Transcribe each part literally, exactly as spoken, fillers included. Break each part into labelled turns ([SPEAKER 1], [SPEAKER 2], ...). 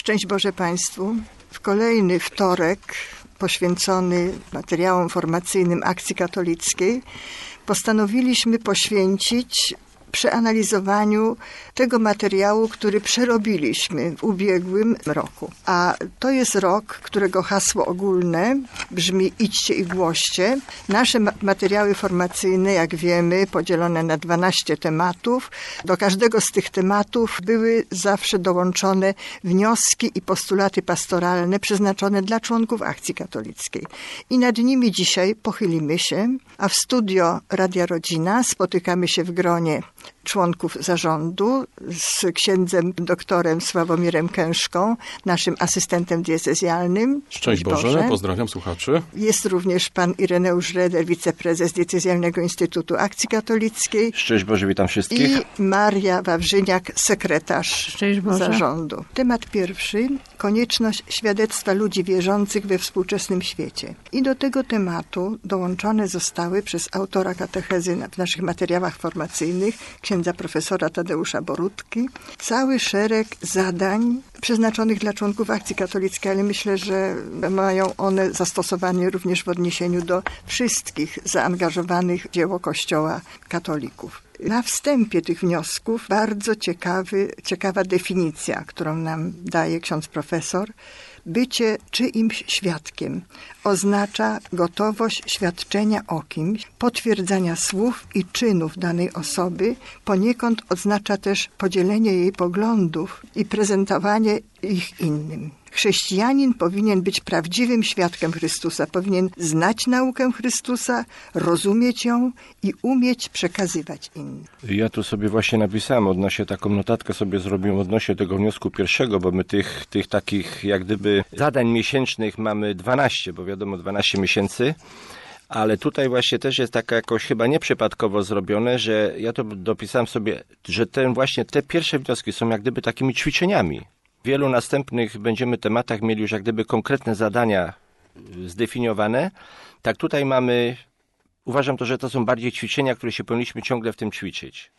[SPEAKER 1] Szczęść Boże Państwu. W kolejny wtorek poświęcony materiałom formacyjnym Akcji Katolickiej postanowiliśmy poświęcić przeanalizowaniu tego materiału, który przerobiliśmy w ubiegłym roku. A to jest rok, którego hasło ogólne brzmi idźcie i głoście. Nasze materiały formacyjne, jak wiemy, podzielone na dwanaście tematów. Do każdego z tych tematów były zawsze dołączone wnioski i postulaty pastoralne przeznaczone dla członków Akcji Katolickiej. I nad nimi dzisiaj pochylimy się, a w studio Radia Rodzina spotykamy się w gronie członków zarządu z księdzem doktorem Sławomirem Kęszką, naszym asystentem diecezjalnym.
[SPEAKER 2] Szczęść Boże, Boże, pozdrawiam słuchaczy.
[SPEAKER 1] Jest również pan Ireneusz Reder, wiceprezes Diecezjalnego Instytutu Akcji Katolickiej.
[SPEAKER 3] Szczęść Boże, witam wszystkich.
[SPEAKER 1] I Maria Wawrzyniak, sekretarz
[SPEAKER 4] Szczęść Boże.
[SPEAKER 1] zarządu. Temat pierwszy, konieczność świadectwa ludzi wierzących we współczesnym świecie. I do tego tematu dołączone zostały przez autora katechezy w naszych materiałach formacyjnych, księdza profesora Tadeusza Borutki, cały szereg zadań przeznaczonych dla członków Akcji Katolickiej, ale myślę, że mają one zastosowanie również w odniesieniu do wszystkich zaangażowanych w dzieło Kościoła katolików. Na wstępie tych wniosków bardzo ciekawy, ciekawa definicja, którą nam daje ksiądz profesor. Bycie czyimś świadkiem oznacza gotowość świadczenia o kimś, potwierdzania słów i czynów danej osoby, poniekąd oznacza też podzielenie jej poglądów i prezentowanie ich innym. Chrześcijanin powinien być prawdziwym świadkiem Chrystusa, powinien znać naukę Chrystusa, rozumieć ją i umieć przekazywać innym.
[SPEAKER 3] Ja tu sobie właśnie napisałem odnośnie, taką notatkę sobie zrobiłem odnośnie tego wniosku pierwszego, bo my tych, tych takich jak gdyby zadań miesięcznych mamy dwanaście, bo wiadomo dwanaście miesięcy. Ale tutaj właśnie też jest taka jakoś chyba nieprzypadkowo zrobione, że ja to dopisałem sobie, że ten właśnie te pierwsze wnioski są jak gdyby takimi ćwiczeniami. W wielu następnych będziemy tematach mieli już jak gdyby konkretne zadania zdefiniowane. Tak tutaj mamy, uważam to, że to są bardziej ćwiczenia, które się powinniśmy ciągle w tym ćwiczyć.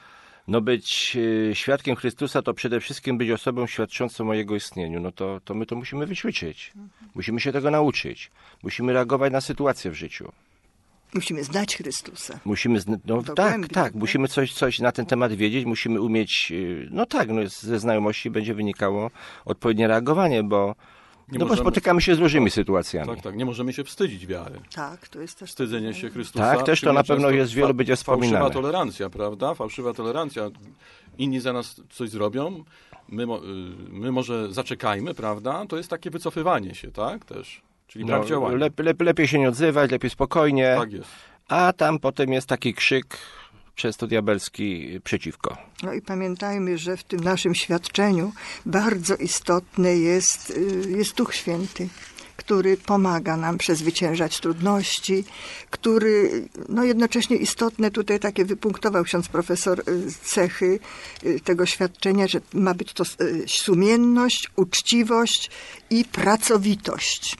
[SPEAKER 3] No być y, świadkiem Chrystusa to przede wszystkim być osobą świadczącą o Jego istnieniu. No to, to my to musimy wyćwiczyć. Musimy się tego nauczyć. Musimy reagować na sytuację w życiu.
[SPEAKER 1] Musimy znać Chrystusa.
[SPEAKER 3] Musimy, zna- no tak, tak, musimy coś, coś na ten temat wiedzieć, musimy umieć, no tak, no ze znajomości będzie wynikało odpowiednie reagowanie, bo, no
[SPEAKER 2] możemy,
[SPEAKER 3] bo spotykamy się z różnymi sytuacjami.
[SPEAKER 2] Tak, tak, nie możemy się wstydzić wiary.
[SPEAKER 1] Tak, to jest też...
[SPEAKER 2] Wstydzenie się Chrystusa.
[SPEAKER 3] Tak, też to na pewno jest wielu będzie wspominane.
[SPEAKER 2] Fałszywa tolerancja, prawda? Fałszywa tolerancja. Inni za nas coś zrobią, my, my może zaczekajmy, prawda? To jest takie wycofywanie się, tak? Też. Czyli brak działania.
[SPEAKER 3] Lep, lep, lepiej się nie odzywać, lepiej spokojnie.
[SPEAKER 2] Tak jest.
[SPEAKER 3] A tam potem jest taki krzyk, często diabelski, przeciwko.
[SPEAKER 1] No i pamiętajmy, że w tym naszym świadczeniu bardzo istotny jest, jest Duch Święty, który pomaga nam przezwyciężać trudności, który, no jednocześnie istotne tutaj takie wypunktował ksiądz profesor cechy tego świadczenia, że ma być to sumienność, uczciwość i pracowitość.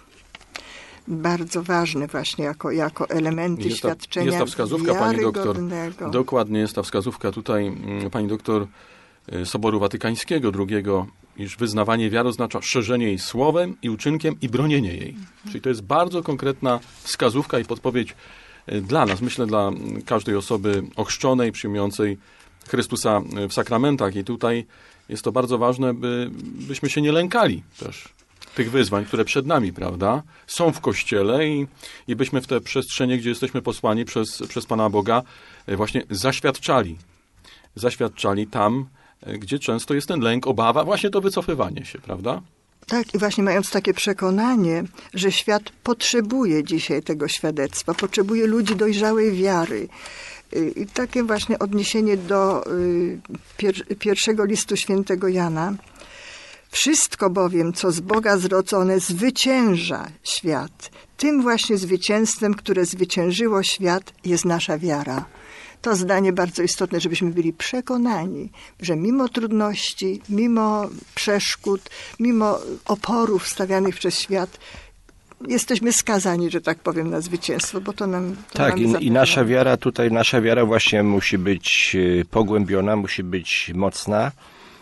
[SPEAKER 1] Bardzo ważne właśnie jako, jako elementy
[SPEAKER 2] jest ta,
[SPEAKER 1] świadczenia
[SPEAKER 2] jest ta wskazówka, pani doktor,
[SPEAKER 1] wiarygodnego.
[SPEAKER 2] dokładnie jest ta wskazówka tutaj pani doktor Soboru Watykańskiego drugiego, iż wyznawanie wiary oznacza szerzenie jej słowem i uczynkiem i bronienie jej. Mhm. Czyli to jest bardzo konkretna wskazówka i podpowiedź dla nas, myślę dla każdej osoby ochrzczonej, przyjmującej Chrystusa w sakramentach. I tutaj jest to bardzo ważne, by, byśmy się nie lękali też tych wyzwań, które przed nami, prawda, są w Kościele i, i byśmy w te przestrzenie, gdzie jesteśmy posłani przez, przez Pana Boga, właśnie zaświadczali. Zaświadczali tam, gdzie często jest ten lęk, obawa, właśnie to wycofywanie się, prawda?
[SPEAKER 1] Tak, i właśnie mając takie przekonanie, że świat potrzebuje dzisiaj tego świadectwa, potrzebuje ludzi dojrzałej wiary. I takie właśnie odniesienie do pier- pierwszego listu świętego Jana. Wszystko bowiem, co z Boga zrodzone, zwycięża świat. Tym właśnie zwycięstwem, które zwyciężyło świat, jest nasza wiara. To zdanie bardzo istotne, żebyśmy byli przekonani, że mimo trudności, mimo przeszkód, mimo oporów stawianych przez świat, jesteśmy skazani, że tak powiem, na zwycięstwo, bo to nam... To
[SPEAKER 3] tak,
[SPEAKER 1] nam
[SPEAKER 3] i, i nasza wiara tutaj, nasza wiara właśnie musi być pogłębiona, musi być mocna,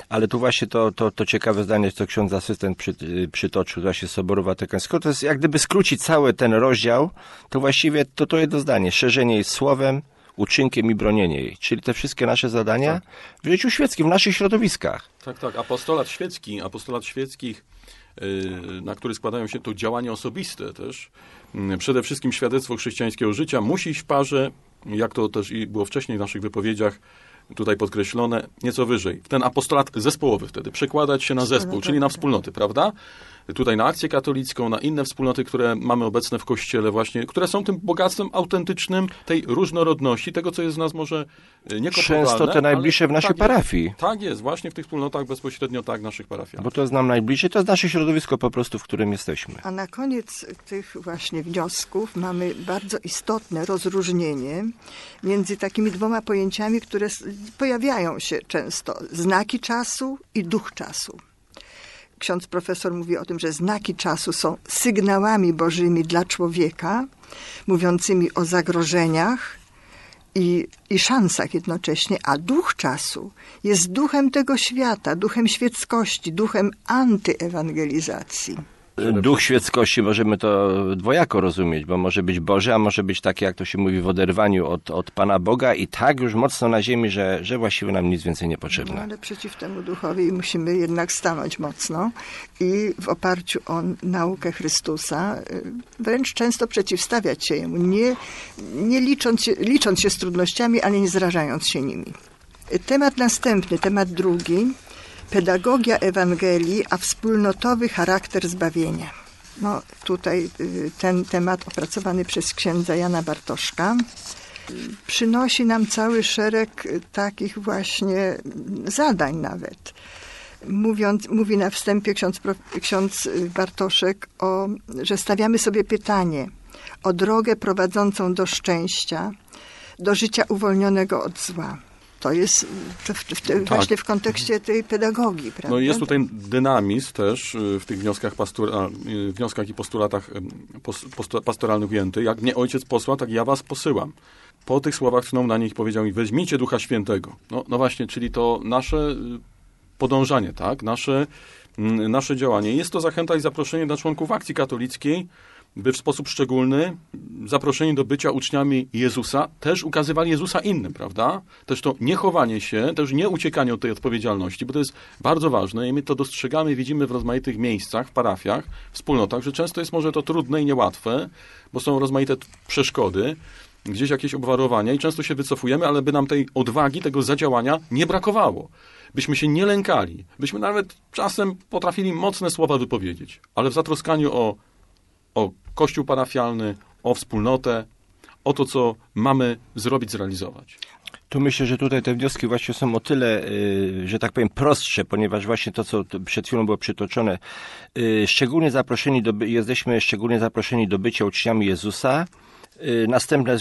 [SPEAKER 3] Ale tu właśnie to, to, to ciekawe zdanie, co ksiądz asystent przy, przytoczył właśnie z Soboru Watykańskiego, to jest jak gdyby skrócić cały ten rozdział, to właściwie to, to jedno zdanie, szerzenie jej słowem, uczynkiem i bronienie jej. Czyli te wszystkie nasze zadania tak. w życiu świeckim, w naszych środowiskach.
[SPEAKER 2] Tak, tak. Apostolat świecki, apostolat świeckich, yy, na który składają się to działania osobiste też, yy, przede wszystkim świadectwo chrześcijańskiego życia musi iść w parze, jak to też i było wcześniej w naszych wypowiedziach, tutaj podkreślone, nieco wyżej. Ten apostolat zespołowy wtedy, przekładać się na zespół, czyli na wspólnoty, prawda? Tutaj na akcję katolicką, na inne wspólnoty, które mamy obecne w Kościele właśnie, które są tym bogactwem autentycznym tej różnorodności, tego, co jest z nas może niekomplementarne.
[SPEAKER 3] Często te najbliższe w naszej
[SPEAKER 2] tak
[SPEAKER 3] parafii.
[SPEAKER 2] Jest, tak jest, właśnie w tych wspólnotach bezpośrednio tak, naszych parafiach.
[SPEAKER 3] Bo to jest nam najbliżej, to jest nasze środowisko po prostu, w którym jesteśmy.
[SPEAKER 1] A na koniec tych właśnie wniosków mamy bardzo istotne rozróżnienie między takimi dwoma pojęciami, które pojawiają się często. Znaki czasu i duch czasu. Ksiądz profesor mówi o tym, że znaki czasu są sygnałami bożymi dla człowieka, mówiącymi o zagrożeniach i, i szansach jednocześnie, a duch czasu jest duchem tego świata, duchem świeckości, duchem antyewangelizacji.
[SPEAKER 3] Duch świeckości możemy to dwojako rozumieć, bo może być Boży, a może być taki, jak to się mówi, w oderwaniu od, od Pana Boga i tak już mocno na ziemi, że, że właściwie nam nic więcej nie potrzebne.
[SPEAKER 1] No, ale przeciw temu duchowi musimy jednak stanąć mocno i w oparciu o naukę Chrystusa wręcz często przeciwstawiać się Jemu, nie, nie licząc, się, licząc się z trudnościami, ale nie zrażając się nimi. Temat następny, temat drugi. Pedagogia Ewangelii, a wspólnotowy charakter zbawienia. No, tutaj ten temat opracowany przez księdza Jana Bartoszka przynosi nam cały szereg takich właśnie zadań nawet. Mówiąc, mówi na wstępie ksiądz, ksiądz Bartoszek, o, że stawiamy sobie pytanie o drogę prowadzącą do szczęścia, do życia uwolnionego od zła. To jest w, w, w, tak. właśnie w kontekście tej pedagogii, prawda?
[SPEAKER 2] No i jest tutaj dynamizm też w tych wnioskach, pastura, wnioskach i postulatach pastoralnych ujęty. Jak mnie ojciec posła, tak ja was posyłam. Po tych słowach Synon na nich powiedział mi, weźmijcie Ducha Świętego. No, no właśnie, czyli to nasze podążanie, tak? Nasze, nasze działanie. Jest to zachęta i zaproszenie dla członków akcji katolickiej, by w sposób szczególny zaproszeni do bycia uczniami Jezusa też ukazywali Jezusa innym, prawda? Też to nie chowanie się, też nie uciekanie od tej odpowiedzialności, bo to jest bardzo ważne i my to dostrzegamy, widzimy w rozmaitych miejscach, w parafiach, wspólnotach, że często jest może to trudne i niełatwe, bo są rozmaite przeszkody, gdzieś jakieś obwarowania i często się wycofujemy, ale by nam tej odwagi, tego zadziałania nie brakowało. Byśmy się nie lękali, byśmy nawet czasem potrafili mocne słowa wypowiedzieć, ale w zatroskaniu o o kościół parafialny, o wspólnotę, o to, co mamy zrobić, zrealizować.
[SPEAKER 3] Tu myślę, że tutaj te wnioski właśnie są o tyle, że tak powiem, prostsze, ponieważ właśnie to, co przed chwilą było przytoczone, szczególnie zaproszeni do, jesteśmy szczególnie zaproszeni do bycia uczniami Jezusa. Następne,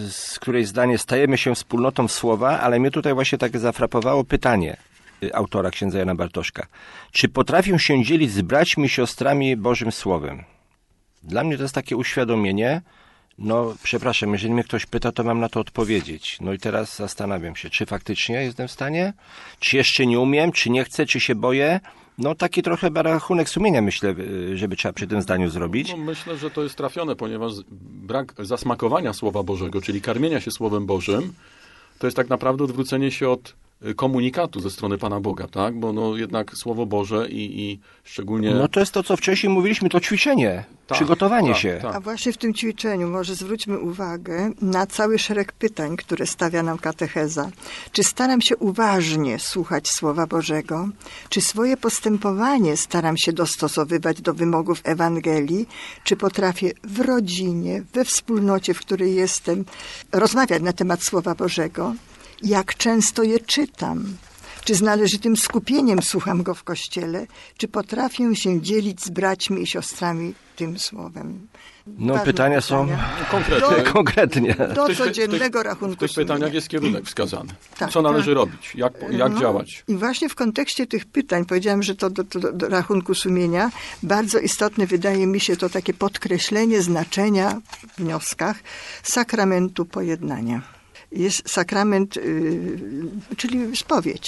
[SPEAKER 3] z której zdanie, stajemy się wspólnotą słowa, ale mnie tutaj właśnie tak zafrapowało pytanie autora księdza Jana Bartoszka. Czy potrafią się dzielić z braćmi i siostrami Bożym Słowem? Dla mnie to jest takie uświadomienie, no przepraszam, jeżeli mnie ktoś pyta, to mam na to odpowiedzieć. No i teraz zastanawiam się, czy faktycznie jestem w stanie, czy jeszcze nie umiem, czy nie chcę, czy się boję. No taki trochę rachunek sumienia, myślę, żeby trzeba przy tym zdaniu zrobić.
[SPEAKER 2] No, myślę, że to jest trafione, ponieważ brak zasmakowania Słowa Bożego, czyli karmienia się Słowem Bożym, to jest tak naprawdę odwrócenie się od komunikatu ze strony Pana Boga, tak? Bo no jednak Słowo Boże i, i szczególnie...
[SPEAKER 3] No to jest to, co wcześniej mówiliśmy, to ćwiczenie, tak, przygotowanie
[SPEAKER 2] tak,
[SPEAKER 3] się.
[SPEAKER 2] Tak.
[SPEAKER 1] A właśnie w tym ćwiczeniu może zwróćmy uwagę na cały szereg pytań, które stawia nam katecheza. Czy staram się uważnie słuchać Słowa Bożego? Czy swoje postępowanie staram się dostosowywać do wymogów Ewangelii? Czy potrafię w rodzinie, we wspólnocie, w której jestem, rozmawiać na temat Słowa Bożego? Jak często je czytam? Czy z należytym skupieniem słucham go w kościele? Czy potrafię się dzielić z braćmi i siostrami tym słowem?
[SPEAKER 3] No
[SPEAKER 1] Ważne
[SPEAKER 3] pytania są
[SPEAKER 2] konkretne.
[SPEAKER 1] Do,
[SPEAKER 3] konkretnie.
[SPEAKER 1] do
[SPEAKER 2] w tych,
[SPEAKER 1] codziennego
[SPEAKER 2] w tych,
[SPEAKER 1] rachunku
[SPEAKER 2] W tych
[SPEAKER 1] sumienia.
[SPEAKER 2] pytaniach jest kierunek wskazany.
[SPEAKER 1] Tak,
[SPEAKER 2] Co należy
[SPEAKER 1] tak.
[SPEAKER 2] robić? Jak, jak
[SPEAKER 1] No,
[SPEAKER 2] działać?
[SPEAKER 1] I właśnie w kontekście tych pytań, powiedziałam, że to do, do, do rachunku sumienia, bardzo istotne wydaje mi się to takie podkreślenie znaczenia w wnioskach sakramentu pojednania. Jest sakrament, yy, czyli spowiedź.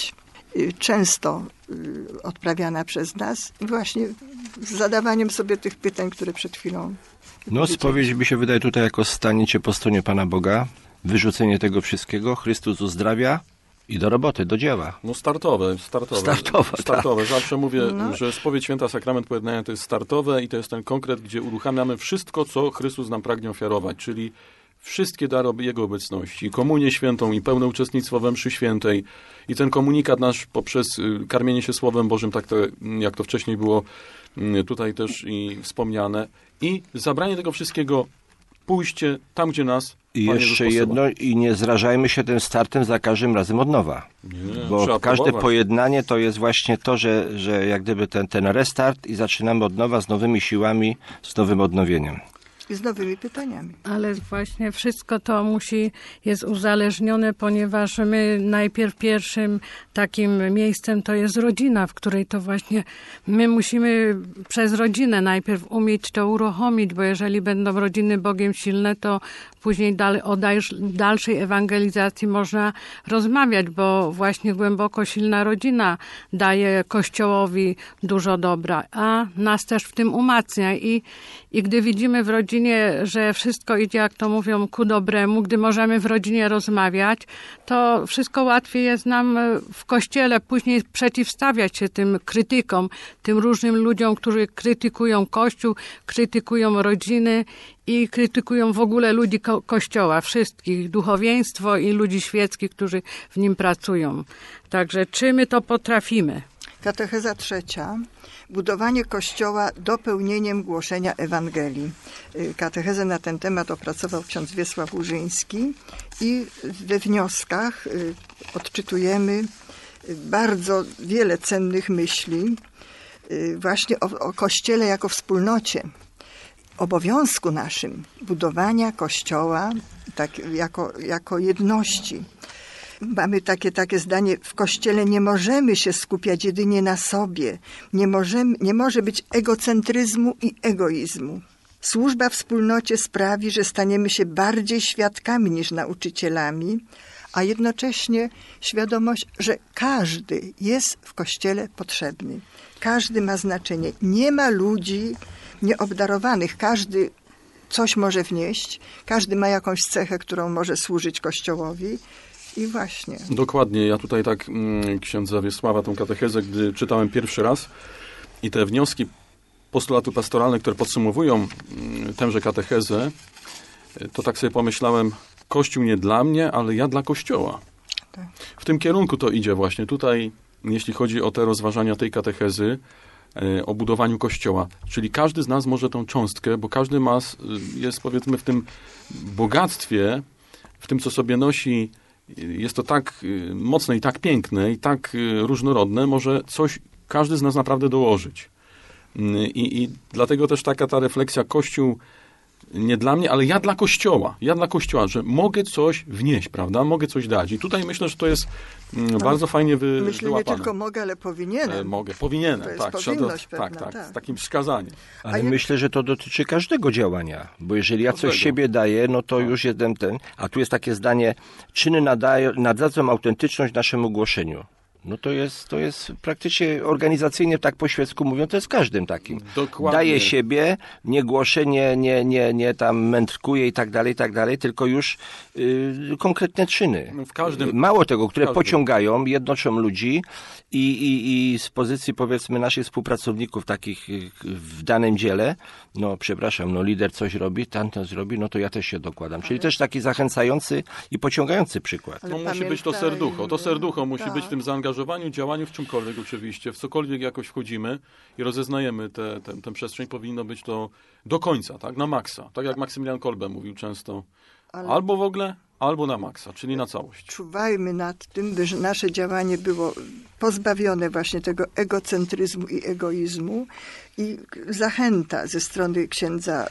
[SPEAKER 1] y, często y, odprawiana przez nas i właśnie z zadawaniem sobie tych pytań, które przed chwilą
[SPEAKER 3] No, spowiedź mi się wydaje tutaj jako staniecie po stronie Pana Boga, wyrzucenie tego wszystkiego, Chrystus uzdrawia i do roboty, do dzieła.
[SPEAKER 2] No startowe, startowe.
[SPEAKER 3] Startowe,
[SPEAKER 2] startowe. Zawsze mówię,
[SPEAKER 1] No.
[SPEAKER 2] że spowiedź święta, sakrament pojednania to jest startowe i to jest ten konkret, gdzie uruchamiamy wszystko, co Chrystus nam pragnie ofiarować, czyli wszystkie dary Jego obecności, i komunię świętą, i pełne uczestnictwo we mszy świętej, i ten komunikat nasz poprzez y, karmienie się Słowem Bożym, tak to, jak to wcześniej było y, tutaj też i wspomniane, i zabranie tego wszystkiego, pójście tam, gdzie nas
[SPEAKER 3] I
[SPEAKER 2] Pan
[SPEAKER 3] jeszcze
[SPEAKER 2] Jezus
[SPEAKER 3] jedno, i nie zrażajmy się tym startem za każdym razem od nowa.
[SPEAKER 2] Nie,
[SPEAKER 3] Bo
[SPEAKER 2] trzeba
[SPEAKER 3] każde
[SPEAKER 2] próbować.
[SPEAKER 3] pojednanie to jest właśnie to, że, że jak gdyby ten, ten restart i zaczynamy od nowa z nowymi siłami, z nowym odnowieniem.
[SPEAKER 1] i z nowymi pytaniami.
[SPEAKER 4] Ale właśnie wszystko to musi, jest uzależnione, ponieważ my najpierw pierwszym takim miejscem to jest rodzina, w której to właśnie my musimy przez rodzinę najpierw umieć to uruchomić, bo jeżeli będą rodziny Bogiem silne, to później dal, o dalsz, dalszej ewangelizacji można rozmawiać, bo właśnie głęboko silna rodzina daje Kościołowi dużo dobra, a nas też w tym umacnia. I, i gdy widzimy w rodzinie, że wszystko idzie, jak to mówią, ku dobremu, gdy możemy w rodzinie rozmawiać, to wszystko łatwiej jest nam w Kościele później przeciwstawiać się tym krytykom, tym różnym ludziom, którzy krytykują Kościół, krytykują rodziny i krytykują w ogóle ludzi ko- Kościoła, wszystkich, duchowieństwo i ludzi świeckich, którzy w nim pracują. Także czy my to potrafimy?
[SPEAKER 1] Katecheza trzecia. Budowanie Kościoła dopełnieniem głoszenia Ewangelii. Katechezę na ten temat opracował ksiądz Wiesław Łużyński i we wnioskach odczytujemy bardzo wiele cennych myśli właśnie o, o Kościele jako wspólnocie. Obowiązku naszym budowania Kościoła tak, jako, jako jedności. Mamy takie, takie zdanie, w Kościele nie możemy się skupiać jedynie na sobie. Nie, możemy, nie może być egocentryzmu i egoizmu. Służba wspólnocie sprawi, że staniemy się bardziej świadkami niż nauczycielami, a jednocześnie świadomość, że każdy jest w Kościele potrzebny. Każdy ma znaczenie. Nie ma ludzi nieobdarowanych. Każdy coś może wnieść. Każdy ma jakąś cechę, którą może służyć Kościołowi. I właśnie.
[SPEAKER 2] Dokładnie. Ja tutaj tak mm, księdza Wiesława, tą katechezę, gdy czytałem pierwszy raz i te wnioski postulatu pastoralne, które podsumowują mm, tęże katechezę, to tak sobie pomyślałem, Kościół nie dla mnie, ale ja dla Kościoła.
[SPEAKER 1] Tak.
[SPEAKER 2] W tym kierunku to idzie właśnie. Tutaj, jeśli chodzi o te rozważania tej katechezy, e, o budowaniu Kościoła. Czyli każdy z nas może tą cząstkę, bo każdy ma, jest powiedzmy w tym bogactwie, w tym, co sobie nosi, jest to tak mocne i tak piękne i tak różnorodne, może coś każdy z nas naprawdę dołożyć. I, i dlatego też taka ta refleksja, Kościół nie dla mnie, ale ja dla Kościoła. Ja dla Kościoła, że mogę coś wnieść, prawda? Mogę coś dać. I tutaj myślę, że to jest mm, bardzo fajnie wy,
[SPEAKER 1] Myślę,
[SPEAKER 2] wyłapane.
[SPEAKER 1] nie tylko mogę, ale powinienem.
[SPEAKER 2] E, mogę, powinienem,
[SPEAKER 1] To jest
[SPEAKER 2] tak.
[SPEAKER 1] powinność
[SPEAKER 2] trzeba,
[SPEAKER 1] pewna,
[SPEAKER 2] tak, tak,
[SPEAKER 1] tak.
[SPEAKER 2] z takim wskazaniem.
[SPEAKER 3] Ale
[SPEAKER 1] ja-
[SPEAKER 3] myślę, że to dotyczy każdego działania, bo jeżeli ja
[SPEAKER 2] Każdego.
[SPEAKER 3] coś siebie daję, no to już jeden ten, a tu jest takie zdanie, czyny nadają, nadadzą autentyczność naszemu głoszeniu. No to jest, to jest praktycznie organizacyjnie, tak po świecku mówiąc, to jest każdym takim.
[SPEAKER 2] Dokładnie.
[SPEAKER 3] Daje siebie, nie głoszę, nie, nie, nie, nie tam mędrkuje i tak dalej, i tak dalej, tylko już y, konkretne czyny.
[SPEAKER 2] No w każdym-
[SPEAKER 3] Mało tego, które
[SPEAKER 2] każdym.
[SPEAKER 3] pociągają, jednoczą ludzi i, i, i z pozycji powiedzmy naszych współpracowników takich y, w danym dziele, no przepraszam, no lider coś robi, tamten zrobi, no to ja też się dokładam. Czyli też taki zachęcający i pociągający przykład.
[SPEAKER 1] Ale
[SPEAKER 2] No musi być to
[SPEAKER 1] pamiętajmy,
[SPEAKER 2] serducho. To serducho musi
[SPEAKER 1] tak.
[SPEAKER 2] być w tym zaangażowaniu, działaniu w czymkolwiek oczywiście. W cokolwiek jakoś wchodzimy i rozeznajemy tę te, tę przestrzeń, powinno być to do końca, tak? Na maksa. Tak jak Maksymilian Kolbe mówił często.
[SPEAKER 1] Ale-
[SPEAKER 2] Albo w ogóle, albo na maksa, czyli na całość.
[SPEAKER 1] Czuwajmy nad tym, by nasze działanie było pozbawione właśnie tego egocentryzmu i egoizmu i zachęta ze strony księdza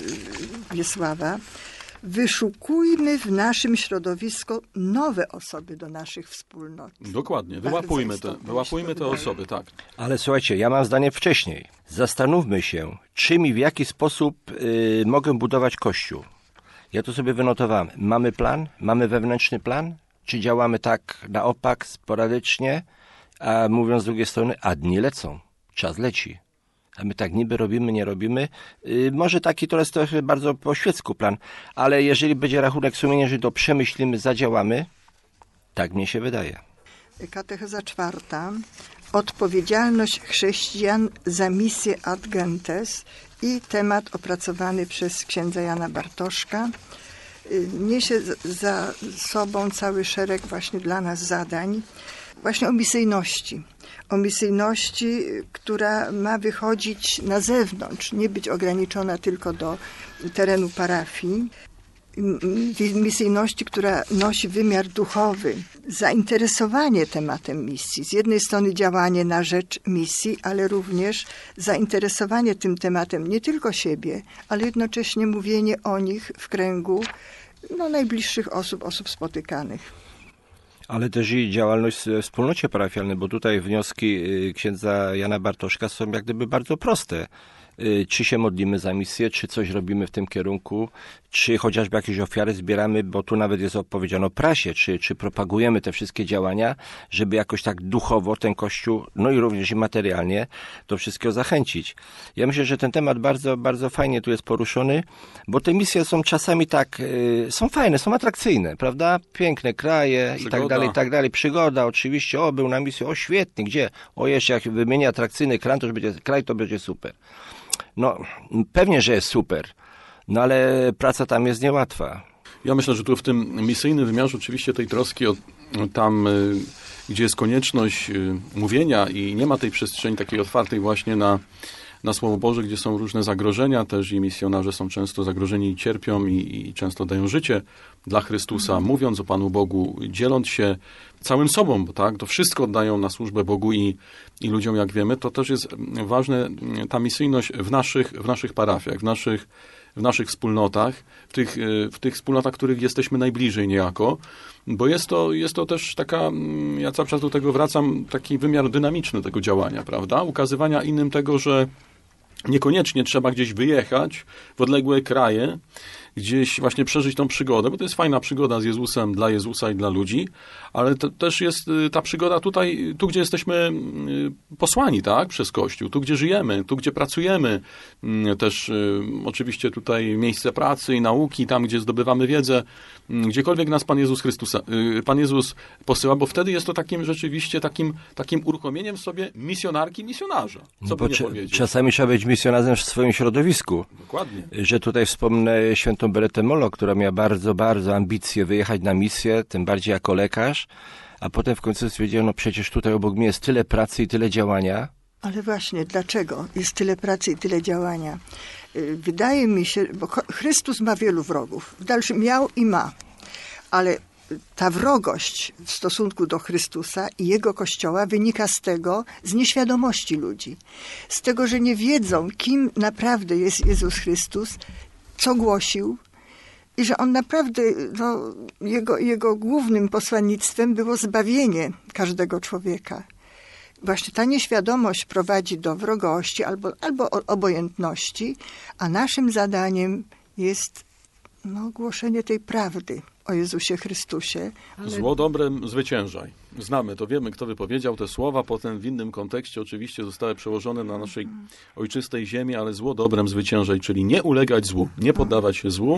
[SPEAKER 1] y, Wiesława. Wyszukujmy w naszym środowisku nowe osoby do naszych wspólnot.
[SPEAKER 2] Dokładnie.
[SPEAKER 1] Bardzo
[SPEAKER 2] Wyłapujmy te,
[SPEAKER 1] istotne,
[SPEAKER 2] wyłapujmy
[SPEAKER 1] mi się
[SPEAKER 2] te
[SPEAKER 1] to wydaje.
[SPEAKER 2] osoby, tak.
[SPEAKER 3] Ale słuchajcie, ja mam zdanie wcześniej. Zastanówmy się, czym i w jaki sposób y, mogę budować Kościół. Ja to sobie wynotowałem. Mamy plan? Mamy wewnętrzny plan? Czy działamy tak na opak, sporadycznie? a mówiąc z drugiej strony, a dni lecą, czas leci. A my tak niby robimy, nie robimy. Yy, może taki to jest trochę bardzo po świecku plan, ale jeżeli będzie rachunek sumienia, jeżeli to przemyślimy, zadziałamy, tak mnie się wydaje.
[SPEAKER 1] Katecheza czwarta. Odpowiedzialność chrześcijan za misję Ad Gentes i temat opracowany przez księdza Jana Bartoszka. Niesie za sobą cały szereg właśnie dla nas zadań, właśnie o misyjności. O misyjności, która ma wychodzić na zewnątrz, nie być ograniczona tylko do terenu parafii. Misyjności, która nosi wymiar duchowy, zainteresowanie tematem misji. Z jednej strony działanie na rzecz misji, ale również zainteresowanie tym tematem nie tylko siebie, ale jednocześnie mówienie o nich w kręgu no, najbliższych osób, osób spotykanych.
[SPEAKER 3] Ale też i działalność w wspólnocie parafialnej, bo tutaj wnioski księdza Jana Bartoszka są jak gdyby bardzo proste. Czy się modlimy za misję, czy coś robimy w tym kierunku, czy chociażby jakieś ofiary zbieramy, bo tu nawet jest opowiedziano o prasie, czy, czy propagujemy te wszystkie działania, żeby jakoś tak duchowo ten Kościół, no i również i materialnie, to wszystkiego zachęcić. Ja myślę, że ten temat bardzo, bardzo fajnie tu jest poruszony, bo te misje są czasami tak, y, są fajne, są atrakcyjne, prawda? Piękne kraje
[SPEAKER 2] Przygoda.
[SPEAKER 3] i tak dalej, i tak dalej. Przygoda oczywiście, o, był na misji, o, świetnie, gdzie? O, jeszcze jak wymieni atrakcyjny kraj, to już będzie, kraj, to będzie super. No, pewnie, że jest super, no ale praca tam jest niełatwa.
[SPEAKER 2] Ja myślę, że tu w tym misyjnym wymiarze oczywiście tej troski o, tam, y, gdzie jest konieczność y, mówienia i nie ma tej przestrzeni takiej otwartej właśnie na, na Słowo Boże, gdzie są różne zagrożenia też i misjonarze są często zagrożeni i cierpią i, i często dają życie dla Chrystusa, mówiąc o Panu Bogu, dzieląc się całym sobą, bo tak, to wszystko oddają na służbę Bogu i, i ludziom, jak wiemy, to też jest ważne, ta misyjność w naszych, w naszych parafiach, w naszych, w naszych wspólnotach, w tych, w tych wspólnotach, których jesteśmy najbliżej niejako, bo jest to, jest to też taka, ja cały czas do tego wracam, taki wymiar dynamiczny tego działania, prawda? Ukazywania innym tego, że niekoniecznie trzeba gdzieś wyjechać w odległe kraje, gdzieś właśnie przeżyć tą przygodę, bo to jest fajna przygoda z Jezusem, dla Jezusa i dla ludzi, ale to też jest ta przygoda tutaj, tu gdzie jesteśmy posłani, tak, przez Kościół, tu gdzie żyjemy, tu gdzie pracujemy, też oczywiście tutaj miejsce pracy i nauki, tam gdzie zdobywamy wiedzę, gdziekolwiek nas Pan Jezus Chrystusa, Pan Jezus posyła, bo wtedy jest to takim rzeczywiście takim, takim uruchomieniem w sobie misjonarki, misjonarza, co by nie powiedzieć.
[SPEAKER 3] Czasami trzeba być misjonarzem w swoim środowisku.
[SPEAKER 2] Dokładnie.
[SPEAKER 3] Że tutaj wspomnę świętą Beretę Molo, która miała bardzo, bardzo ambicje wyjechać na misję, tym bardziej jako lekarz, a potem w końcu stwierdziła, no przecież tutaj obok mnie jest tyle pracy i tyle działania.
[SPEAKER 1] Ale właśnie, dlaczego jest tyle pracy i tyle działania? Wydaje mi się, bo Chrystus ma wielu wrogów. W dalszym miał i ma. Ale ta wrogość w stosunku do Chrystusa i Jego Kościoła wynika z tego, z nieświadomości ludzi. Z tego, że nie wiedzą, kim naprawdę jest Jezus Chrystus, co głosił i że On naprawdę, no, jego, jego głównym posłannictwem było zbawienie każdego człowieka. Właśnie ta nieświadomość prowadzi do wrogości albo, albo obojętności, a naszym zadaniem jest no, głoszenie tej prawdy o Jezusie Chrystusie.
[SPEAKER 2] Ale... Zło dobrem zwyciężaj. Znamy to, wiemy, kto wypowiedział te słowa, potem w innym kontekście oczywiście zostały przełożone na naszej ojczystej ziemi, ale zło dobrem zwyciężaj, czyli nie ulegać złu, nie poddawać się złu.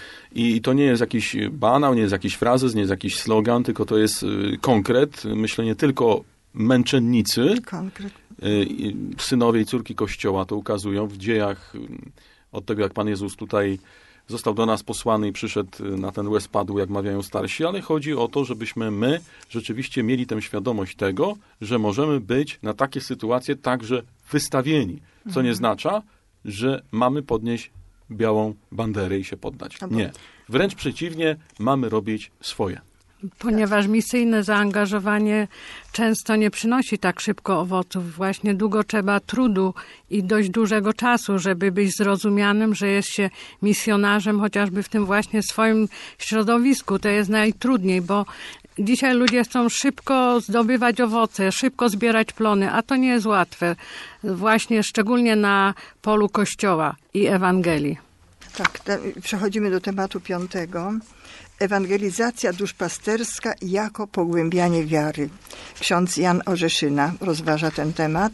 [SPEAKER 2] I to nie jest jakiś banał, nie jest jakiś frazes, nie jest jakiś slogan, tylko to jest konkret. Myślę, nie tylko męczennicy, konkret. Synowie i córki Kościoła to ukazują w dziejach od tego, jak Pan Jezus tutaj został do nas posłany i przyszedł na ten łez padł, jak mawiają starsi, ale chodzi o to, żebyśmy my rzeczywiście mieli tę świadomość tego, że możemy być na takie sytuacje także wystawieni, co mhm. nie oznacza, że mamy podnieść białą banderę i się poddać. Nie. Wręcz przeciwnie, mamy robić swoje.
[SPEAKER 4] Ponieważ misyjne zaangażowanie często nie przynosi tak szybko owoców. Właśnie długo trzeba trudu i dość dużego czasu, żeby być zrozumianym, że jest się misjonarzem, chociażby w tym właśnie swoim środowisku. To jest najtrudniej, bo dzisiaj ludzie chcą szybko zdobywać owoce, szybko zbierać plony, a to nie jest łatwe. Właśnie szczególnie na polu Kościoła i Ewangelii.
[SPEAKER 1] Tak, te, przechodzimy do tematu piątego. ewangelizacja duszpasterska jako pogłębianie wiary. Ksiądz Jan Orzeszyna rozważa ten temat.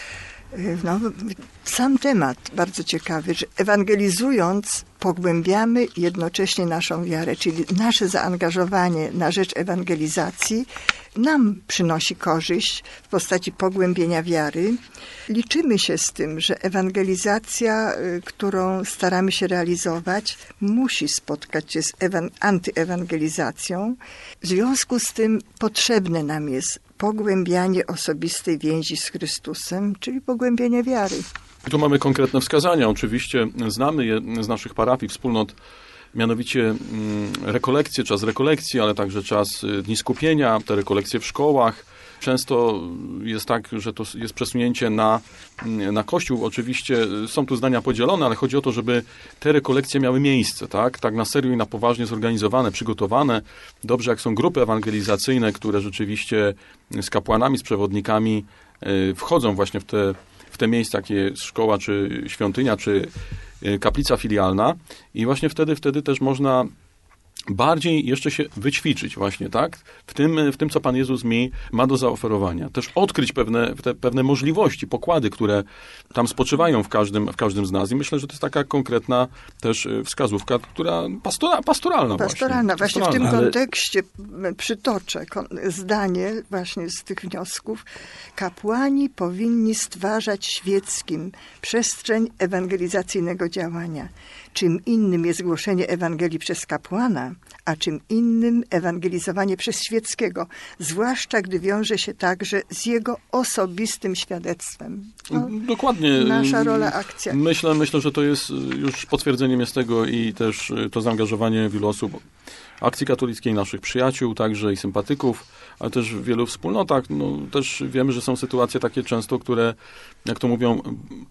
[SPEAKER 1] No, sam temat bardzo ciekawy, że ewangelizując pogłębiamy jednocześnie naszą wiarę, czyli nasze zaangażowanie na rzecz ewangelizacji nam przynosi korzyść w postaci pogłębienia wiary. Liczymy się z tym, że ewangelizacja, którą staramy się realizować, musi spotkać się z ewan- antyewangelizacją. W związku z tym potrzebne nam jest pogłębianie osobistej więzi z Chrystusem, czyli pogłębienie wiary.
[SPEAKER 2] I tu mamy konkretne wskazania. Oczywiście znamy je z naszych parafii, wspólnot, mianowicie rekolekcje, czas rekolekcji, ale także czas dni skupienia, te rekolekcje w szkołach. Często jest tak, że to jest przesunięcie na, na Kościół. Oczywiście są tu zdania podzielone, ale chodzi o to, żeby te rekolekcje miały miejsce, tak? Tak na serio i na poważnie zorganizowane, przygotowane. Dobrze, jak są grupy ewangelizacyjne, które rzeczywiście z kapłanami, z przewodnikami wchodzą właśnie w te, w te miejsca, jakie jest szkoła, czy świątynia, czy kaplica filialna. I właśnie wtedy, wtedy też można bardziej jeszcze się wyćwiczyć właśnie, tak? W tym, w tym, co Pan Jezus mi ma do zaoferowania. Też odkryć pewne, te, pewne możliwości, pokłady, które tam spoczywają w każdym, w każdym z nas. I myślę, że to jest taka konkretna też wskazówka, która pastora, pastoralna,
[SPEAKER 1] pastoralna właśnie. Właśnie w tym
[SPEAKER 2] Ale...
[SPEAKER 1] kontekście przytoczę zdanie właśnie z tych wniosków. Kapłani powinni stwarzać świeckim przestrzeń ewangelizacyjnego działania. Czym innym jest głoszenie Ewangelii przez kapłana, a czym innym ewangelizowanie przez świeckiego, zwłaszcza gdy wiąże się także z jego osobistym świadectwem. To
[SPEAKER 2] Dokładnie.
[SPEAKER 1] Nasza rola, akcja.
[SPEAKER 2] Myślę, myślę, że to jest już potwierdzeniem jest tego i też to zaangażowanie wielu osób Akcji Katolickiej, naszych przyjaciół, także i sympatyków, ale też w wielu wspólnotach. No, też wiemy, że są sytuacje takie często, które, jak to mówią,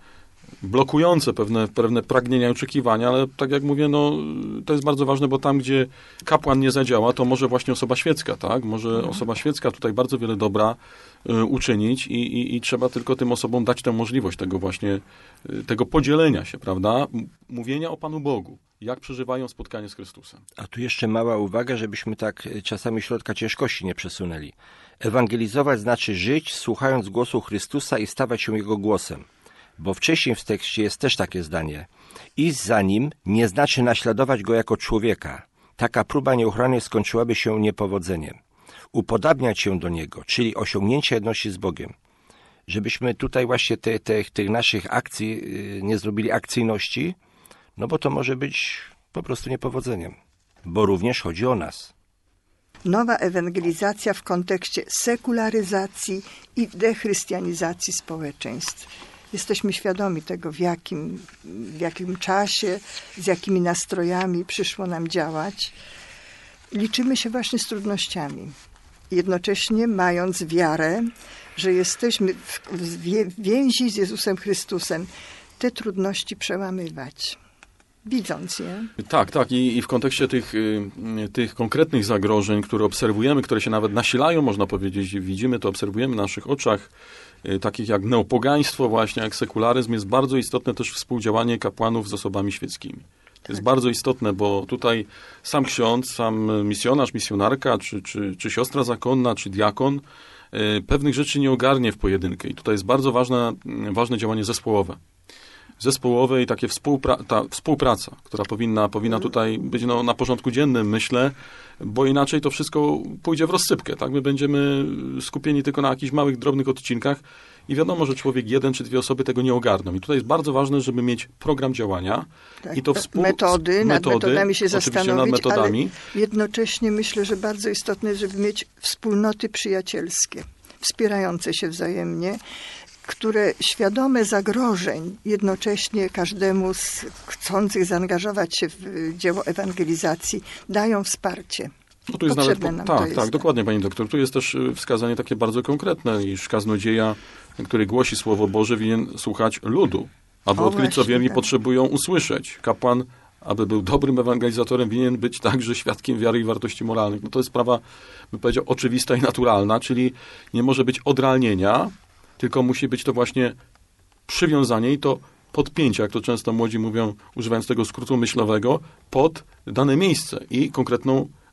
[SPEAKER 2] blokujące pewne, pewne pragnienia i oczekiwania, ale tak jak mówię, no, to jest bardzo ważne, bo tam, gdzie kapłan nie zadziała, to może właśnie osoba świecka, tak? Może mhm. osoba świecka tutaj bardzo wiele dobra y, uczynić i, i, i trzeba tylko tym osobom dać tę możliwość tego właśnie, y, tego podzielenia się, prawda? M- mówienia o Panu Bogu, jak przeżywają spotkanie z Chrystusem.
[SPEAKER 3] A tu jeszcze mała uwaga, żebyśmy tak czasami środka ciężkości nie przesunęli. Ewangelizować znaczy żyć, słuchając głosu Chrystusa i stawać się Jego głosem. Bo wcześniej w tekście jest też takie zdanie. Iść za Nim nie znaczy naśladować Go jako człowieka. Taka próba nieuchronnie skończyłaby się niepowodzeniem. Upodabniać się do Niego, czyli osiągnięcie jedności z Bogiem. Żebyśmy tutaj właśnie te, te, tych naszych akcji nie zrobili akcyjności, no bo to może być po prostu niepowodzeniem. Bo również chodzi o nas.
[SPEAKER 1] Nowa ewangelizacja w kontekście sekularyzacji i dechrystianizacji społeczeństw. Jesteśmy świadomi tego, w jakim, w jakim czasie, z jakimi nastrojami przyszło nam działać. Liczymy się właśnie z trudnościami. Jednocześnie mając wiarę, że jesteśmy w, w więzi z Jezusem Chrystusem, te trudności przełamywać. Widząc je.
[SPEAKER 2] Tak, tak. I, i w kontekście tych, y, tych konkretnych zagrożeń, które obserwujemy, które się nawet nasilają, można powiedzieć, widzimy to, obserwujemy na naszych oczach, y, takich jak neopogaństwo właśnie, jak sekularyzm, jest bardzo istotne też współdziałanie kapłanów z osobami świeckimi. To tak. jest bardzo istotne, bo tutaj sam ksiądz, sam misjonarz, misjonarka, czy, czy, czy siostra zakonna, czy diakon y, pewnych rzeczy nie ogarnie w pojedynkę. I tutaj jest bardzo ważne, ważne działanie zespołowe. zespołowe i takie współpra- ta współpraca, która powinna, powinna tutaj być no, na porządku dziennym, myślę, bo inaczej to wszystko pójdzie w rozsypkę. Tak? My będziemy skupieni tylko na jakichś małych, drobnych odcinkach i wiadomo, że człowiek, jeden czy dwie osoby tego nie ogarną. I tutaj jest bardzo ważne, żeby mieć program działania
[SPEAKER 1] tak,
[SPEAKER 2] i to współ...
[SPEAKER 1] metody, nad
[SPEAKER 2] metody,
[SPEAKER 1] metodami się zastanowić,
[SPEAKER 2] nad metodami.
[SPEAKER 1] Ale jednocześnie myślę, że bardzo istotne jest, żeby mieć wspólnoty przyjacielskie, wspierające się wzajemnie, które świadome zagrożeń jednocześnie każdemu z chcących zaangażować się w dzieło ewangelizacji dają wsparcie.
[SPEAKER 2] No tu jest
[SPEAKER 1] Potrzebne
[SPEAKER 2] nawet,
[SPEAKER 1] nam
[SPEAKER 2] tak,
[SPEAKER 1] to
[SPEAKER 2] tak,
[SPEAKER 1] jest.
[SPEAKER 2] dokładnie, pani doktor. Tu jest też wskazanie takie bardzo konkretne, iż kaznodzieja, który głosi Słowo Boże, winien słuchać ludu, aby
[SPEAKER 1] O,
[SPEAKER 2] odkryć, co
[SPEAKER 1] właśnie,
[SPEAKER 2] wierni
[SPEAKER 1] tak.
[SPEAKER 2] potrzebują usłyszeć. Kapłan, aby był dobrym ewangelizatorem, winien być także świadkiem wiary i wartości moralnych. No to jest sprawa, bym powiedział, oczywista i naturalna, czyli nie może być odrealnienia, tylko musi być to właśnie przywiązanie i to podpięcie, jak to często młodzi mówią, używając tego skrótu myślowego, pod dane miejsce i konkretną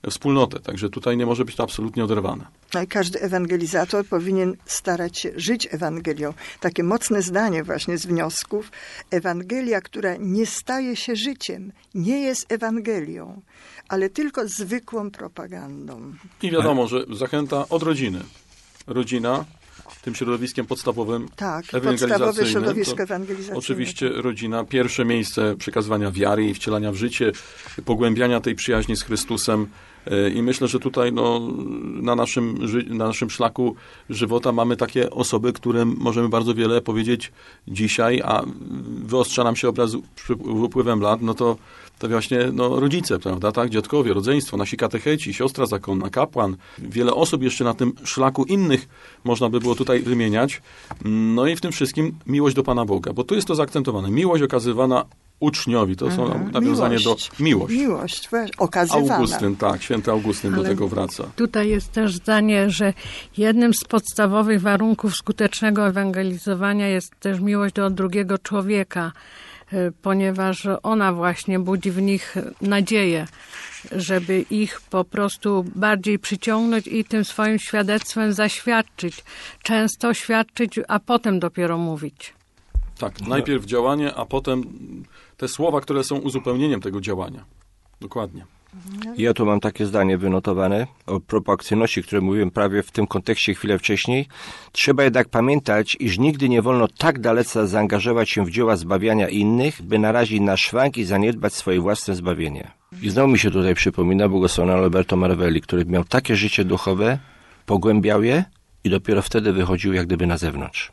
[SPEAKER 2] wspólnotę. Także tutaj nie może być to absolutnie oderwane.
[SPEAKER 1] No i każdy ewangelizator powinien starać się żyć Ewangelią. Takie mocne zdanie właśnie z wniosków. Ewangelia, która nie staje się życiem, nie jest Ewangelią, ale tylko zwykłą propagandą.
[SPEAKER 2] I wiadomo, że zachęta od rodziny. Rodzina tym środowiskiem podstawowym
[SPEAKER 1] Tak,
[SPEAKER 2] ewangelizacyjnym.
[SPEAKER 1] podstawowe środowisko ewangelizacyjne.
[SPEAKER 2] Oczywiście rodzina, pierwsze miejsce przekazywania wiary i wcielania w życie, pogłębiania tej przyjaźni z Chrystusem. I myślę, że tutaj no, na, naszym, ży- na naszym szlaku żywota mamy takie osoby, którym możemy bardzo wiele powiedzieć dzisiaj, a wyostrza nam się obraz przy upływem lat, no to to właśnie no, rodzice, prawda, tak, dziadkowie, rodzeństwo, nasi katecheci, siostra zakonna, kapłan, wiele osób jeszcze na tym szlaku innych można by było tutaj wymieniać. No i w tym wszystkim miłość do Pana Boga, bo tu jest to zaakcentowane. Miłość okazywana uczniowi, to są
[SPEAKER 1] Mhm.
[SPEAKER 2] nawiązanie
[SPEAKER 1] Miłość.
[SPEAKER 2] do miłość.
[SPEAKER 1] Miłość, okazywana.
[SPEAKER 2] Augustyn, tak, święty Augustyn do
[SPEAKER 4] Ale
[SPEAKER 2] tego wraca.
[SPEAKER 4] Tutaj jest też zdanie, że jednym z podstawowych warunków skutecznego ewangelizowania jest też miłość do drugiego człowieka, ponieważ ona właśnie budzi w nich nadzieję, żeby ich po prostu bardziej przyciągnąć i tym swoim świadectwem zaświadczyć. Często świadczyć, a potem dopiero mówić.
[SPEAKER 2] Tak, najpierw działanie, a potem te słowa, które są uzupełnieniem tego działania. Dokładnie.
[SPEAKER 3] Ja tu mam takie zdanie wynotowane o propos akcyjności, które mówiłem prawie w tym kontekście chwilę wcześniej. Trzeba jednak pamiętać, iż nigdy nie wolno tak dalece zaangażować się w dzieła zbawiania innych, by narazić na szwank i zaniedbać swoje własne zbawienie. I znowu mi się tutaj przypomina błogosławiony Alberto Marvelli, który miał takie życie duchowe, pogłębiał je i dopiero wtedy wychodził jak gdyby na zewnątrz.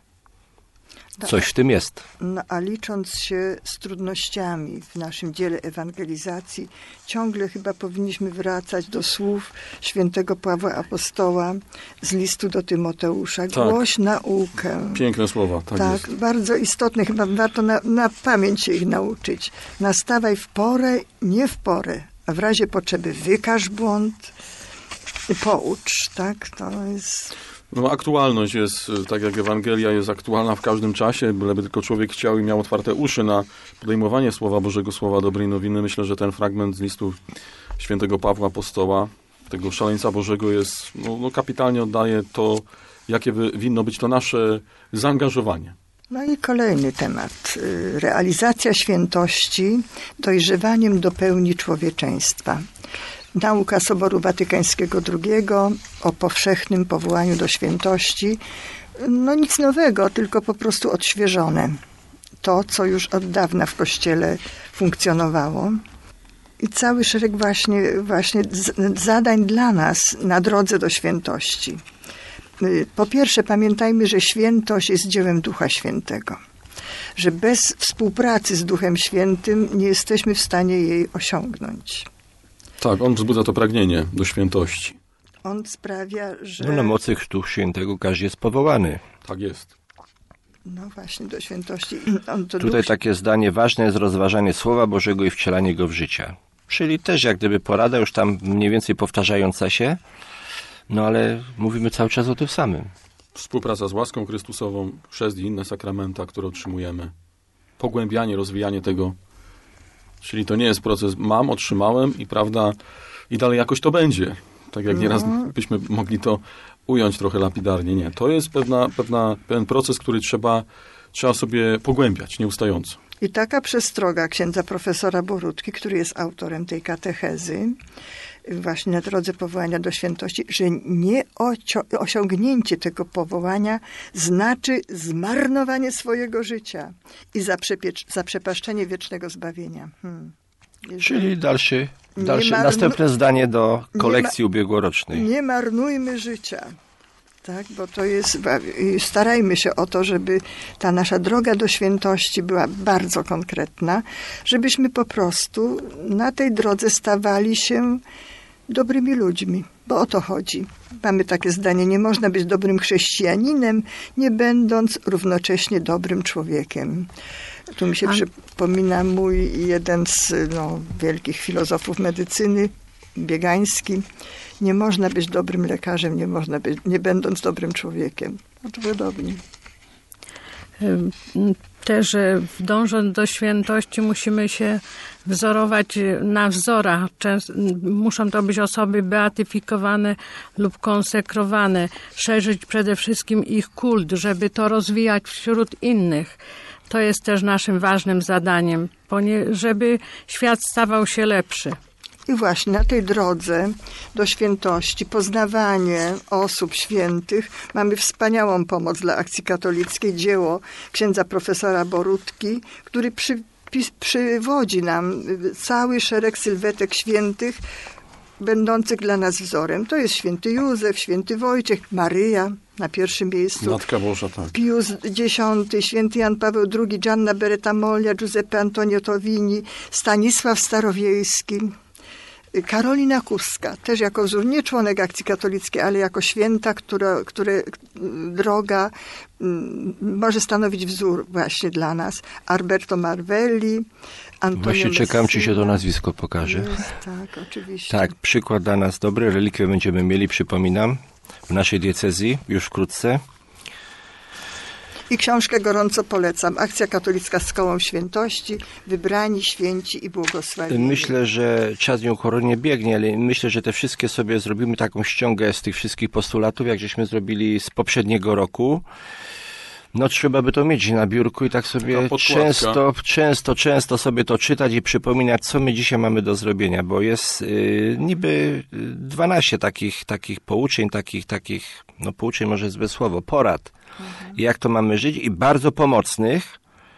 [SPEAKER 3] Coś w tym jest.
[SPEAKER 1] No, a licząc się z trudnościami w naszym dziele ewangelizacji, ciągle chyba powinniśmy wracać do słów świętego Pawła Apostoła z listu do Tymoteusza.
[SPEAKER 2] Tak.
[SPEAKER 1] Głoś naukę.
[SPEAKER 2] Piękne słowa, tak,
[SPEAKER 1] Tak,
[SPEAKER 2] jest.
[SPEAKER 1] bardzo istotne, chyba warto na, na pamięć się ich nauczyć. Nastawaj w porę, nie w porę, a w razie potrzeby wykaż błąd, poucz, tak? To jest...
[SPEAKER 2] No, aktualność jest, tak jak Ewangelia jest aktualna w każdym czasie, byleby tylko człowiek chciał i miał otwarte uszy na podejmowanie Słowa Bożego, Słowa Dobrej Nowiny. Myślę, że ten fragment z listu świętego Pawła Apostoła, tego szaleńca Bożego jest, no, no kapitalnie oddaje to, jakie winno być to nasze zaangażowanie.
[SPEAKER 1] No i kolejny temat. Realizacja świętości dojrzewaniem do pełni człowieczeństwa. Nauka Soboru Watykańskiego drugiego o powszechnym powołaniu do świętości. No nic nowego, tylko po prostu odświeżone. To, co już od dawna w Kościele funkcjonowało. I cały szereg właśnie, właśnie zadań dla nas na drodze do świętości. Po pierwsze, pamiętajmy, że świętość jest dziełem Ducha Świętego. Że bez współpracy z Duchem Świętym nie jesteśmy w stanie jej osiągnąć.
[SPEAKER 2] Tak, on wzbudza to pragnienie do świętości.
[SPEAKER 1] On sprawia, że...
[SPEAKER 3] No, na mocy Chrztu Świętego każdy jest powołany.
[SPEAKER 2] Tak jest.
[SPEAKER 1] No właśnie, do świętości. On to
[SPEAKER 3] Tutaj
[SPEAKER 1] duch...
[SPEAKER 3] takie zdanie, ważne jest rozważanie Słowa Bożego i wcielanie go w życie. Czyli też jak gdyby porada, już tam mniej więcej powtarzająca się, no ale mówimy cały czas o tym samym.
[SPEAKER 2] Współpraca z łaską Chrystusową, chrzest i inne sakramenta, które otrzymujemy. Pogłębianie, rozwijanie tego. Czyli to nie jest proces mam, otrzymałem i prawda, i dalej jakoś to będzie. Tak jak nieraz byśmy mogli to ująć trochę lapidarnie. Nie, to jest pewna, pewna, pewien proces, który trzeba, trzeba sobie pogłębiać nieustająco.
[SPEAKER 1] I taka przestroga księdza profesora Borutki, który jest autorem tej katechezy, właśnie na drodze powołania do świętości, że nie ocio- osiągnięcie tego powołania znaczy zmarnowanie swojego życia i zaprzepie- zaprzepaszczenie wiecznego zbawienia. Hmm. Jeżeli...
[SPEAKER 3] Czyli dalszy, dalsze,
[SPEAKER 1] marnu-
[SPEAKER 3] następne zdanie do kolekcji
[SPEAKER 1] nie ma-
[SPEAKER 3] ubiegłorocznej.
[SPEAKER 1] Nie marnujmy życia. Tak, bo to jest, starajmy się o to, żeby ta nasza droga do świętości była bardzo konkretna, żebyśmy po prostu na tej drodze stawali się dobrymi ludźmi, bo o to chodzi. Mamy takie zdanie, nie można być dobrym chrześcijaninem, nie będąc równocześnie dobrym człowiekiem. Tu mi się
[SPEAKER 4] A...
[SPEAKER 1] przypomina mój jeden z no, wielkich filozofów medycyny, Biegański. Nie można być dobrym lekarzem, nie można być, nie będąc dobrym człowiekiem. No to podobnie.
[SPEAKER 4] Też dążąc do świętości musimy się wzorować na wzorach. Często, muszą to być osoby beatyfikowane lub konsekrowane. Szerzyć przede wszystkim ich kult, żeby to rozwijać wśród innych. To jest też naszym ważnym zadaniem, żeby świat stawał się lepszy.
[SPEAKER 1] I właśnie na tej drodze do świętości, poznawanie osób świętych, mamy wspaniałą pomoc dla Akcji Katolickiej, dzieło księdza profesora Borutki, który przy, pis, przywodzi nam cały szereg sylwetek świętych, będących dla nas wzorem. To jest święty Józef, święty Wojciech, Maryja na pierwszym miejscu.
[SPEAKER 2] Matka Boża, tak.
[SPEAKER 1] Pius X, święty Jan Paweł drugi, Gianna Beretta Molla, Giuseppe Antonio Tovini, Stanisław Starowiejski, Karolina Kuska, też jako wzór, nie członek Akcji Katolickiej, ale jako święta, która, które droga może stanowić wzór właśnie dla nas. Alberto Marvelli, Antonio
[SPEAKER 3] Właśnie czekam,
[SPEAKER 1] Messina.
[SPEAKER 3] czy się to nazwisko pokaże.
[SPEAKER 1] Jest, tak, oczywiście.
[SPEAKER 3] Tak, przykład dla nas dobry. Relikwie będziemy mieli, przypominam, w naszej diecezji już wkrótce.
[SPEAKER 1] I książkę gorąco polecam. Akcja Katolicka z Kołem Świętości, Wybrani, Święci i Błogosławieni.
[SPEAKER 3] Myślę, że czas nią koronnie biegnie, ale myślę, że te wszystkie sobie zrobimy taką ściągę z tych wszystkich postulatów, jak żeśmy zrobili z poprzedniego roku. No trzeba by to mieć na biurku i tak sobie często, często, często sobie to czytać i przypominać, co my dzisiaj mamy do zrobienia, bo jest yy, niby dwanaście takich, takich pouczeń, takich, takich, no pouczeń może złe słowo, porad, mhm. jak to mamy żyć i bardzo pomocnych.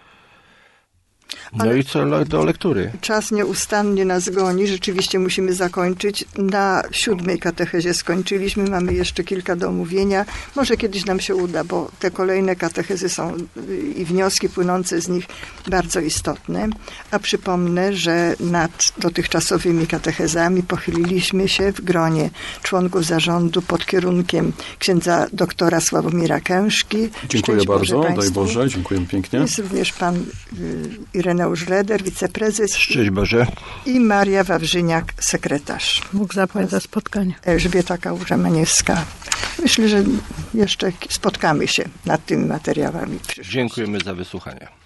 [SPEAKER 3] No
[SPEAKER 1] Ale
[SPEAKER 3] i co do lektury.
[SPEAKER 1] Czas nieustannie nas goni. Rzeczywiście musimy zakończyć. Na siódmej katechezie skończyliśmy. Mamy jeszcze kilka do omówienia. Może kiedyś nam się uda, bo te kolejne katechezy są i wnioski płynące z nich bardzo istotne. A przypomnę, że nad dotychczasowymi katechezami pochyliliśmy się w gronie członków zarządu pod kierunkiem księdza doktora Sławomira Kężki.
[SPEAKER 2] Dziękuję
[SPEAKER 1] Szczęść
[SPEAKER 2] bardzo.
[SPEAKER 1] Boże
[SPEAKER 2] Daj
[SPEAKER 1] Państwu.
[SPEAKER 2] Boże. Dziękuję pięknie.
[SPEAKER 1] Jest również pan y, Ireneusz Reder, wiceprezes.
[SPEAKER 3] Szczęść Boże.
[SPEAKER 1] I Maria Wawrzyniak, sekretarz.
[SPEAKER 4] Bóg zapłać za spotkanie.
[SPEAKER 1] Elżbieta Kałuża-Maniewska. Myślę, że jeszcze spotkamy się nad tymi materiałami w przyszłości.
[SPEAKER 3] Dziękujemy za wysłuchanie.